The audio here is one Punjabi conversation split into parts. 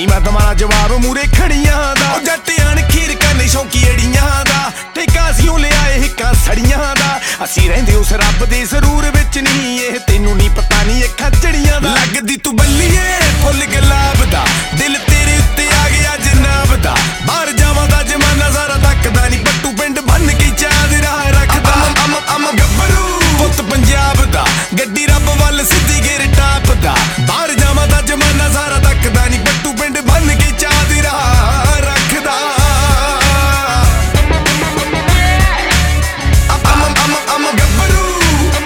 ਨੀ ਮੈਂ ਦਵਾਂ ਜਵਾਬ ਮੂਰੇ ਖੜੀਆਂ ਦਾ। ਜੱਟ ਅਣਖੀਰ ਕਰਨੇ ਸ਼ੌਂਕੀ ਅੜੀਆਂ ਦਾ, ਠੇਕਾ ਸਿਉਂ ਲਿਆਏ ਹਿੱਕਾਂ ਸੜੀਆਂ ਦਾ। ਅਸੀਂ ਰਹਿੰਦੇ ਉਸ ਰੱਬ ਦੇ ਜ਼ਰੂਰ ਵਿੱਚ ਨਹੀਂ, ਇਹ ਤੈਨੂੰ ਨਹੀਂ ਪਤਾ ਨਹੀਂ ਅੱਖਾਂ ਚੜੀਆਂ ਦਾ। ਲੱਗਦੀ ਤੂੰ ਬੱਲੀਏ ਫੁੱਲ ਗੁਲਾਬ ਦਾ, ਦਿਲ ਤੇਰੇ ਉੱਤੇ ਆ ਗਿਆ ਜਨਾਬ ਦਾ। ਬਾਹਰ ਜਾਵਾਂ ਦਾ ਜਮਾਨਾ ਸਾਰਾ ਤੱਕਦਾ ਨਹੀਂ, ਪੱਟੂ ਪਿੰਡ ਬੰਨ ਕੇ ਚਾਦਰਾ ਰੱਖਦਾ। ਅਮ ਗੱਭਰੂ ਪੁੱਤ ਪੰਜਾਬ ਦਾ, ਗੱਡੀ ਰੱਬ ਵੱਲ ਸਿੱਧੀ ਗੇਰ ਟਾਪ ਦਾ। ਬਾਹਰ ਜਾਵਾਂ ਦਾ ਜਮਾਨਾ ਸਾਰਾ ਤੱਕਦਾ ਨਹੀਂ, ਪੱਟੂ ਪਿੰਡ ਬੰਨ ਕੇ ਚਾਦਰਾ ਰੱਖਦਾ। ਅਮ ਗੱਭਰੂ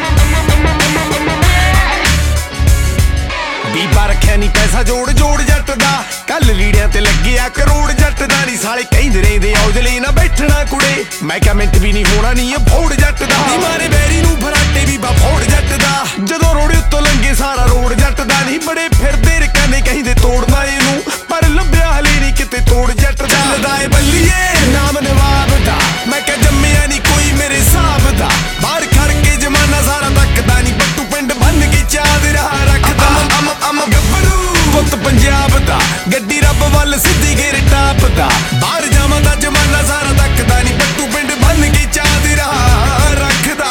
ਬੀਬਾ ਰੱਖਿਆ ਨੀ ਪੈਸਾ ਜੋੜ ਜੋੜ ਜੱਟ ਦਾ, ਕੱਲ ਲੀੜਿਆਂ ਤੇ ਲੱਗਿਆ ਕਰੋੜ ਜੱਟ ਦਾ। ਨੀ ਸਾਲੇ ਕਹਿੰਦੇ ਰਹਿੰਦੇ ਔਜਲੇ ਨਾ ਬੈਠਣਾ ਕੁੜੇ, ਮੈਂ ਕਿਹਾ ਮਿੰਟ ਵੀ ਨਹੀਂ ਹੋਣਾ ਨੀ ਇਹ ਫੋੜ ਜੱਟ ਦਾ। ਨੀ ਮਾਰੇ ਬੈਰੀ ਨੂੰ ਫਰਾਟੇ ਵੀ ਬਾ ਫੋੜ ਜੱਟ ਦਾ, ਜਦੋਂ ਰੋੜੇ ਉੱਤੋਂ ਲੰਗੇ ਸਾਰਾ ਰੋਡ ਜੱਟ ਦਾ। ਨਹੀਂ ਬੜੇ ਫਿਰਦੇ ਰਕਾਨੇ ਕਹਿੰਦੇ ਤੋੜਨਾ ਇਹਨੂੰ, ਪਰ ਲੱਭਿਆ ਹਲੇ ਨਹੀਂ ਕਿਤੇ ਤੋੜ ਜੱਟ ਦਾ। ਚੱਲਦਾ ਏ ਬੱਲੀਏ ਨਾਮ ਨਵਾਬ ਦਾ, ਮੈਂ ਕਿਹਾ ਜੰਮਿਆ ਨਹੀਂ ਕੋਈ ਮੇਰੇ ਹਿਸਾਬ ਦਾ। ਬਾਹਰ ਖੜ ਕੇ ਜਮਾਨਾ ਸਾਰਾ ਤੱਕਦਾ ਨਹੀਂ, ਪੱਟੂ ਪਿੰਡ ਬੰਨ ਕੇ ਚਾਦਰਾ ਰੱਖਦਾ। ਅਮ ਗੱਭਰੂ ਪੁੱਤ ਪੰਜਾਬ ਦਾ, ਗੱਡੀ ਰੱਬ ਵੱਲ ਸਿੱਧੀ ਗੇਰ ਟਾਪ ਦਾ। ਬਾਹਰ ਜਾਵਾਂ ਦਾ ਜਮਾਨਾ ਸਾਰਾ ਤੱਕਦਾ ਨਹੀਂ, ਪੱਟੂ ਪਿੰਡ ਬੰਨ ਕੇ ਚਾਦਰਾ ਰੱਖਦਾ।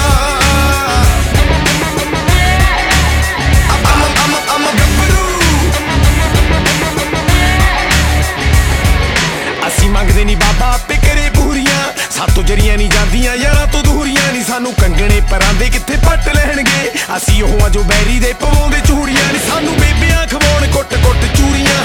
ਅਮ ਗੱਭਰੂ ਅਸੀਂ ਮੰਗਦੇ ਨਹੀਂ ਬਾਬਾ ਆਪੇ ਕਰੇ ਪੂਰੀਆਂ, ਸਾਤੋਂ ਜਰੀਆਂ ਨਹੀਂ ਜਾਂਦੀਆਂ ਯਾਰਾਂ ਤੋਂ ਦੂਰੀਆਂ। ਨਹੀਂ ਸਾਨੂੰ ਕੰਗਣੇ ਪਰਾਂਦੇ ਕਿੱਥੇ ਪੱਟ ਲੈਣਗੇ, ਅਸੀਂ ਉਹ ਆ ਜੋ ਬੈਰੀ ਦੇ ਪਵਾਉਂਦੇ ਚੂੜੀਆਂ। ਨਹੀਂ ਸਾਨੂੰ ਬੇਬਿਆਂ ਖਵਾਉਣ ਕੁੱਟ ਕੁੱਟ ਚੂਰੀਆਂ,